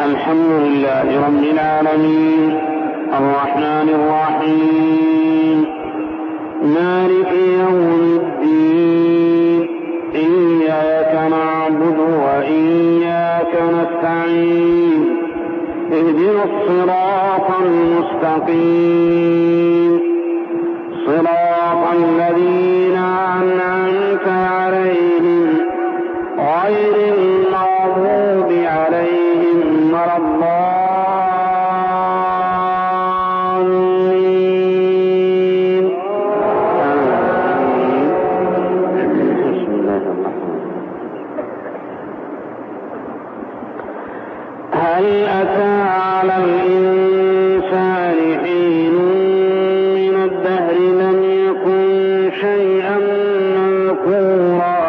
الحمد لله رب العالمين الرحمن الرحيم مالك يوم الدين إياك نعبد وإياك نستعين اهدنا الصراط المستقيم صراط الذين أنعمت عليهم غير المغضوب عليهم ولا الضالين آمين. بسم الله الرحمن هل أتى على الإنسان حين من الدهر لم يكن شيئا مذكورا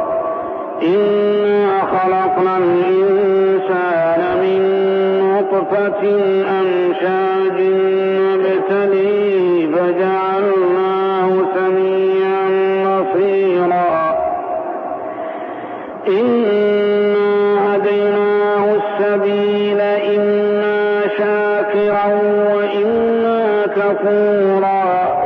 إنا خلقنا الإنسان من نطفة أمشاج نبتليه فجعلناه سميعا بصيرا إنا هديناه السبيل إما شاكرا وإما كفورا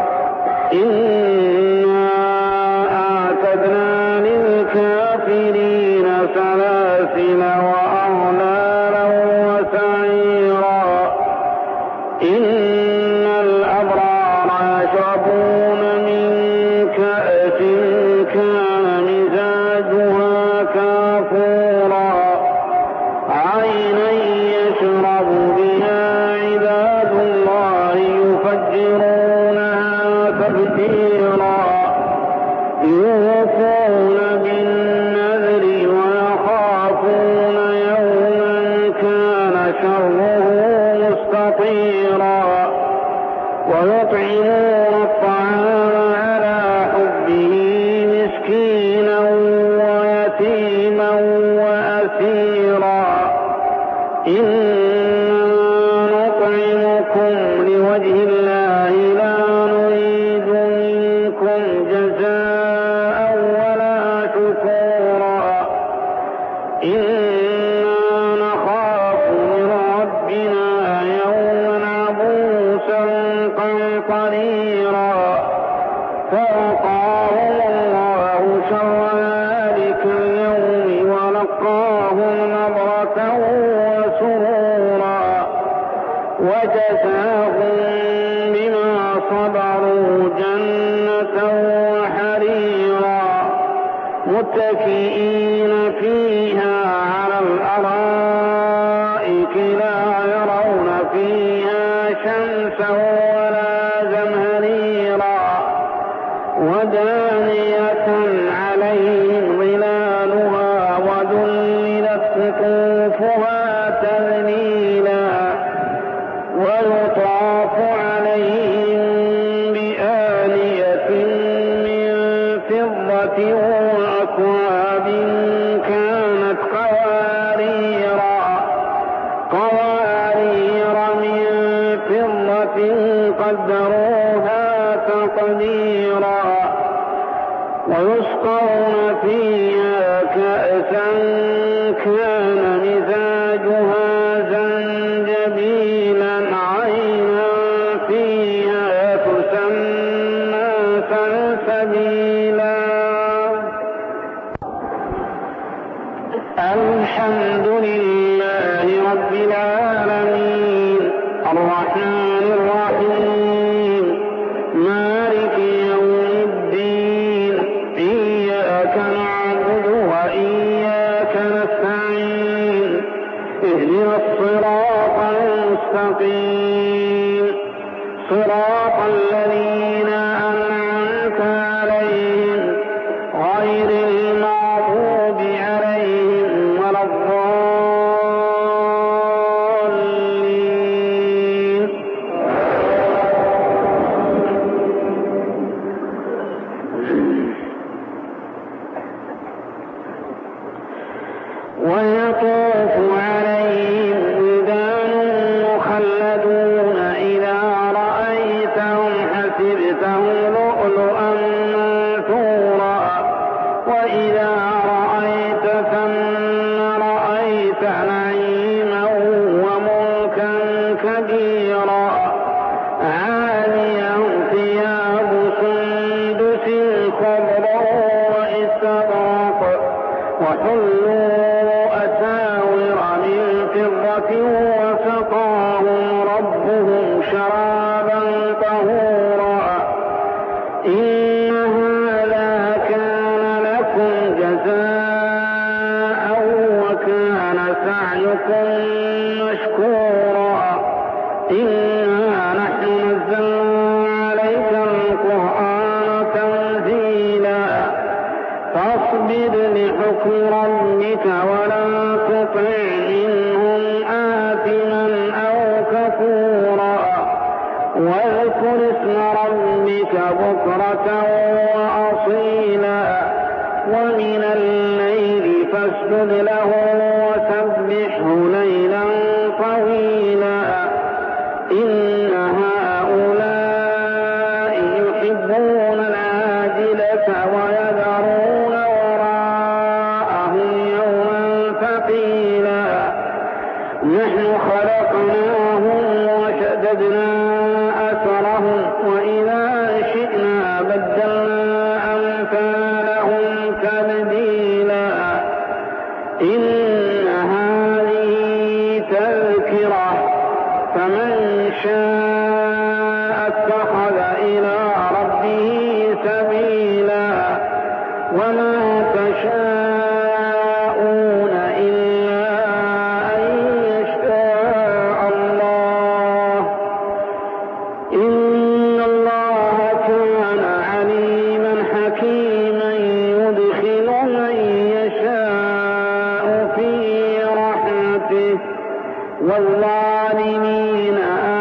إنا أعتدنا للكافرين سلاسل وأغلالا وسعيرا إن الأبرار يشربون من كأس كان مزاجها كافورا عينا يشرب بها عباد الله يفجرونها تفجيرا يوفون بالنذر ويخافون يوما كان شره مستطيرا ويطعمون الطعام على حبه مسكينا ويتيما وأسيرا إنما نطعمكم لوجه الله لا نريد منكم جزاء ولا شكورا إنا نخاف من ربنا يوما عبوسا قمطريرا فوقاهم الله شر ذلك اليوم ولقاهم نضرة وسرورا وجزاهم بما صبروا جنة وحريرا متكئين فيها على الأرائك لا يرون فيها شمسا ولا زمهريرا ودانية عليهم ظلالها وذللت قطوفها تذليلا ويطاف عليهم بآنية من فضة وأكواب كانت قوارير من فضة قدروها تقديرا ويسقون فيها كأسا كان مزاجها زنجبيلا عينا فيها تسمى سلسبيلا الحمد لله رب العالمين الرحمن الرحيم مالك يوم الدين إياك نعبد وإياك نستعين اهدنا الصراط المستقيم صراط الذين أنعمت عليهم غير المغضوب عليهم ولا الضالين ويطوف عليهم ولدان مخلدون إذا رأيتهم حسبتهم لؤلؤا منثورا وإذا رأيت ثم رأيت نعيما تطع منهم آثما أو كفورا واذكر اسم ربك بكرة وأصيلا ومن الليل فاسجد له وسبحه ليلا طويلا إن هؤلاء يحبون العاجلة ويذرون وراءهم يوما ثقيلا نحن خلقناهم وشددنا أثرهم وإذا شئنا بدلنا أمثالهم تبديلا إن هذه تذكرة فمن شاء اتخذ إلى ربه سبيلا وما تشاءون إلا أن يشاء الله إن الله كان عليما حكيما يدخل من يشاء في رحمته والظالمين